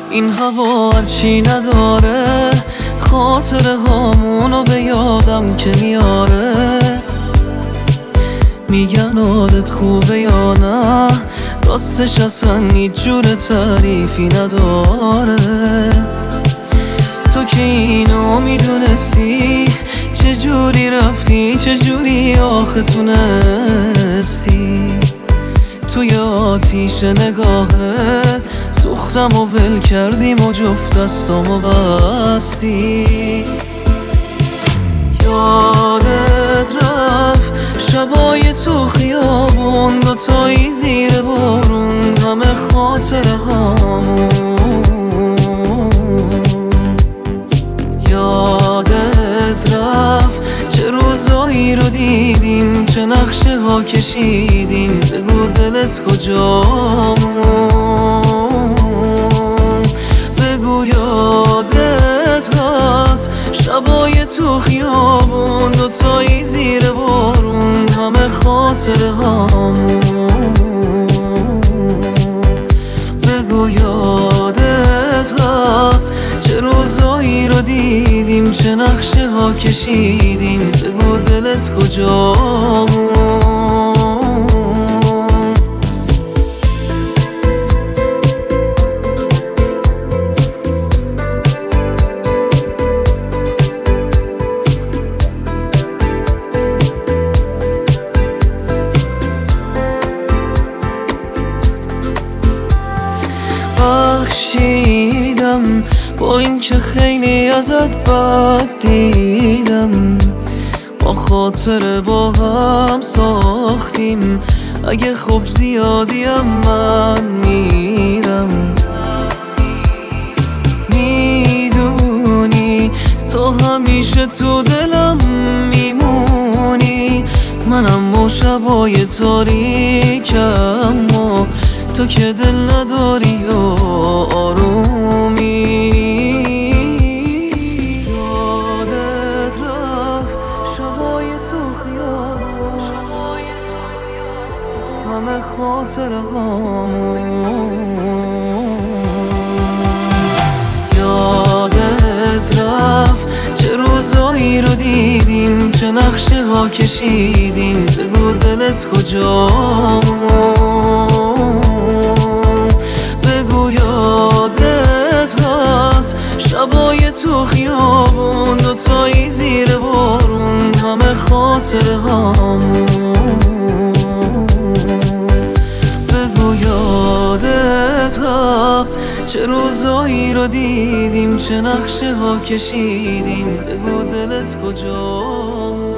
این هوا هرچی نداره خاطره هامونو به یادم که میاره. میگن حالت خوبه یا نه، راستش اصلا هیچ جور تعریفی نداره. تو که اینو میدونستی چجوری رفتی، چجوری آخه تونستی توی آتیش نگاهت سوختم و ول کردیم و جفت دستامو بستی. یادت رفت شبای تو خیابون، دوتایی زیر بارون، همه خاطره هامون. یادت رفت چه روزایی رو دیدیم، چه نقشه ها کشیدیم، بگو دلت کجامون. بگو یادت هست شبای تو خیابون، دوتایی زیر بارون، همه خاطره هامون. بگو یادت هست چه روزایی رو دیدیم، چه نقشه ها کشیدیم، بگو دلت کجامون. بخشیدم با این که خیلی ازت بد دیدم، ما خاطره با هم ساختیم، اگه خوب زیادیم من میرم. میدونی تو همیشه تو دلم میمونی، منم و شبای تاریکم و تو که دل نداری و آرومی. یادت رفت شبای تو خیابون، همه خاطره هامون. یادت رفت چه روزایی رو دیدیم، چه نقشه ها کشیدیم، بگو دلت کجامون. بگو یادت هست شبای تو خیابون، دوتایی زیر بارون، همه خاطره هامون. بگو یادت هست چه روزایی رو دیدیم، چه نقشه ها کشیدیم، بگو دلت کجامون.